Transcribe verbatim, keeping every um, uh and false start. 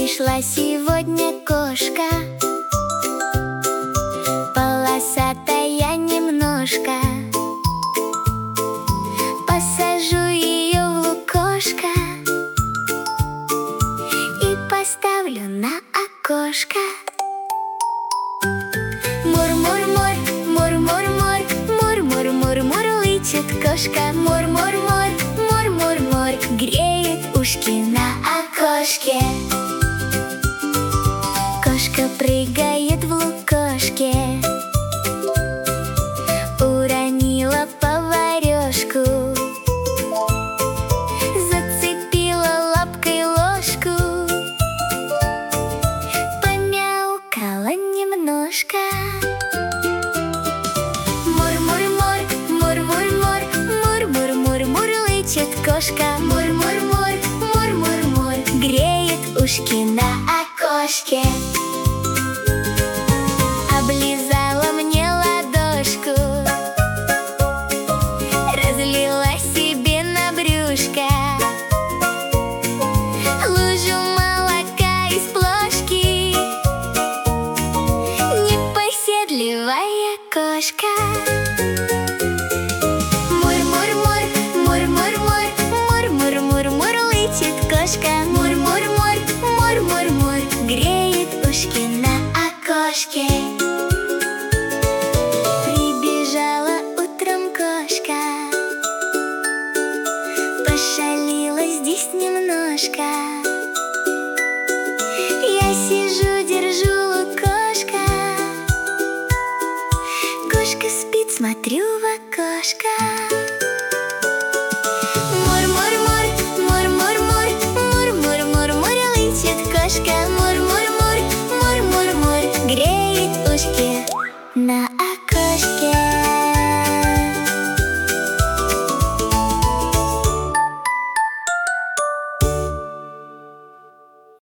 Пришла сегодня кошка, полосатая немножко. Посажу ее в лукошко и поставлю на окошко. Мур-мур-мур, мур-мур-мур, мур-мур-мур, мурлычет кошка. Мур-мур-мур, мур-мур-мур, греет ушки на окошке. Кошка прыгает в лукошке, уронила поварешку, зацепила лапкой ложку, помяукала немножко. Мур-мур-мур, мур-мур-мур, мур-мур-мур, мурлычет кошка. Мур-мур-мур, мур-мур-мур, греет ушки на окошке. Облизала мне ладошку, разлила себе на брюшко лужу молока из плошки. Непоседливая кошка. Мур-мур-мур, мур-мур-мур, мур-мур-мур, мурлычет кошка. Мур-мур-мур, мур-мур-мур, греет ушки на окошке. Прибежала утром кошка, пошалила здесь немножко. Я сижу, держу лукошко, кошка спит, смотрю в окошко. Мур-мур-мур, мур-мур-мур, мур-мур-мур, мурлычет кошка. Мур-мур-мур, мур-мур-мур, греет ушки на окошке.